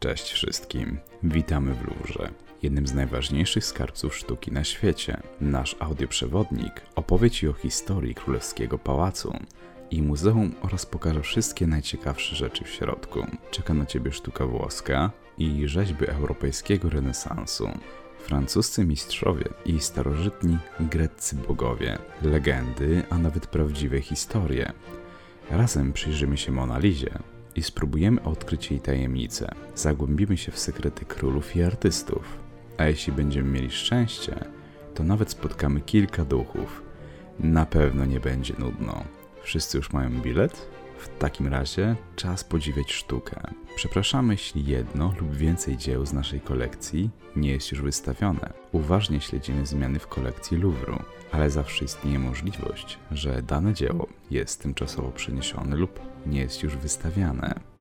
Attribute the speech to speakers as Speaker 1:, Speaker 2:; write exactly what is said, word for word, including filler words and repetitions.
Speaker 1: Cześć wszystkim, witamy w Louvre, jednym z najważniejszych skarbców sztuki na świecie. Nasz audioprzewodnik opowie Ci o historii Królewskiego Pałacu i muzeum oraz pokaże wszystkie najciekawsze rzeczy w środku. Czeka na Ciebie sztuka włoska i rzeźby europejskiego renesansu, francuscy mistrzowie i starożytni greccy bogowie, legendy, a nawet prawdziwe historie. Razem przyjrzymy się Mona Lizie i spróbujemy odkryć jej tajemnice. Zagłębimy się w sekrety królów i artystów. A jeśli będziemy mieli szczęście, to nawet spotkamy kilka duchów. Na pewno nie będzie nudno. Wszyscy już mają bilet? W takim razie czas podziwiać sztukę. Przepraszamy, jeśli jedno lub więcej dzieł z naszej kolekcji nie jest już wystawione. Uważnie śledzimy zmiany w kolekcji Louvru, ale zawsze istnieje możliwość, że dane dzieło jest tymczasowo przeniesione lub nie jest już wystawiane.